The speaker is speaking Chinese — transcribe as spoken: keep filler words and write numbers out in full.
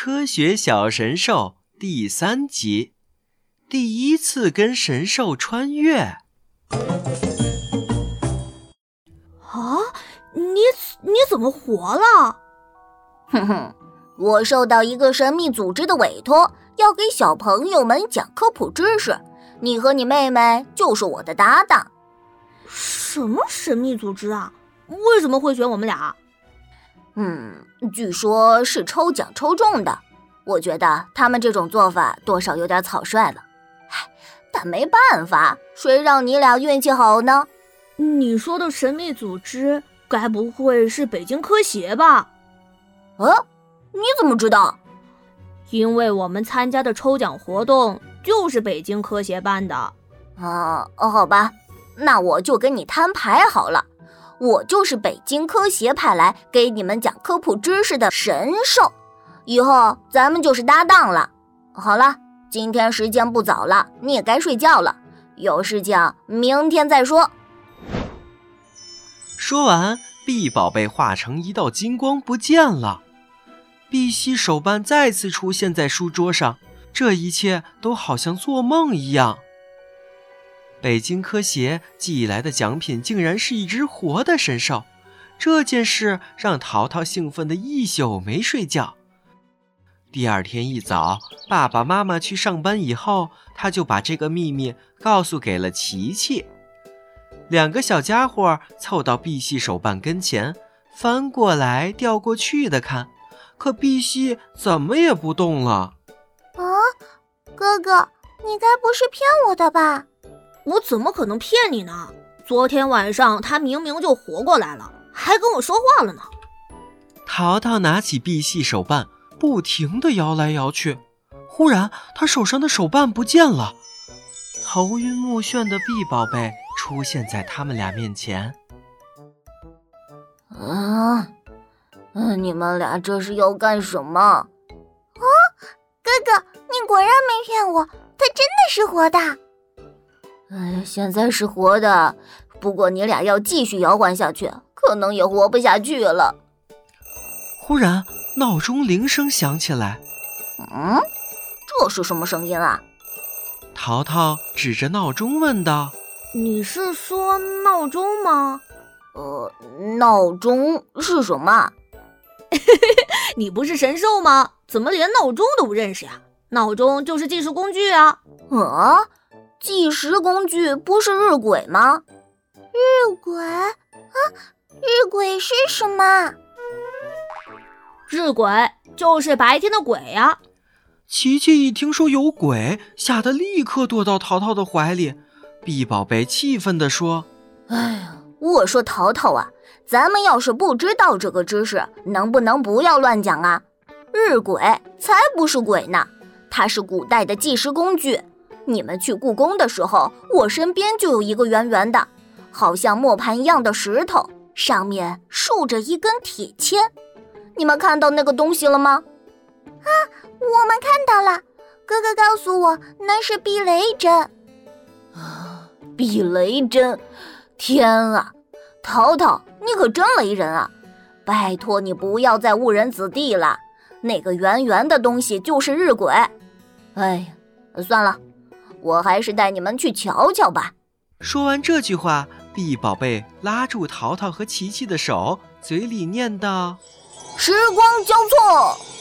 科学小神兽第三集，第一次跟神兽穿越。 啊，你你怎么活了？ 哼哼，我受到一个神秘组织的委托，要给小朋友们讲科普知识。你和你妹妹就是我的搭档。 什么神秘组织啊？为什么会选我们俩？ 嗯，据说是抽奖抽中的。我觉得他们这种做法多少有点草率了。唉，但没办法，谁让你俩运气好呢？ 你说的神秘组织该不会是北京科协吧？ 啊，你怎么知道？ 因为我们参加的抽奖活动就是北京科协办的。 啊，好吧，那我就跟你摊牌好了。我就是北京科协派来给你们讲科普知识的神兽，以后咱们就是搭档了。好了，今天时间不早了，你也该睡觉了，有事情明天再说。 说完，碧宝贝化成一道金光不见了。碧玺手办再次出现在书桌上，这一切都好像做梦一样。北京科协寄来的奖品竟然是一只活的神兽，这件事让淘淘兴奋得一宿没睡觉。第二天一早，爸爸妈妈去上班以后，他就把这个秘密告诉给了琪琪。两个小家伙凑到碧玺手办跟前，翻过来调过去的看，可碧玺怎么也不动了。 啊，哥哥，你该不是骗我的吧？ 我怎么可能骗你呢？昨天晚上他明明就活过来了，还跟我说话了呢。 淘淘拿起碧玺手办，不停地摇来摇去。忽然他手上的手办不见了，头晕目眩的碧宝贝出现在他们俩面前。 啊，嗯，你们俩这是要干什么？ 哦，哥哥，你果然没骗我，他真的是活的。 哎，现在是活的，不过你俩要继续摇晃下去，可能也活不下去了。 忽然闹钟铃声响起来。 嗯，这是什么声音啊？ 淘淘指着闹钟问道： 你是说闹钟吗？ 呃，闹钟是什么？ 你不是神兽吗？怎么连闹钟都不认识呀？闹钟就是计时工具啊。 啊，计时工具不是日晷吗？ 日晷？啊，日晷是什么？ 日晷就是白天的鬼呀。 琪琪一听说有鬼，吓得立刻躲到淘淘的怀里。碧宝贝气愤地说： 哎呀，我说淘淘啊，咱们要是不知道这个知识，能不能不要乱讲啊？日晷才不是鬼呢，它是古代的计时工具。你们去故宫的时候，我身边就有一个圆圆的，好像磨盘一样的石头，上面竖着一根铁签。你们看到那个东西了吗？ 啊，我们看到了，哥哥告诉我那是避雷针。 啊，避雷针！天啊，淘淘，你可真雷人啊！拜托你不要再误人子弟了，那个圆圆的东西就是日晷。哎呀，算了，我还是带你们去瞧瞧吧。 说完这句话，碧宝贝拉住淘淘和琪琪的手，嘴里念道： 时光交错。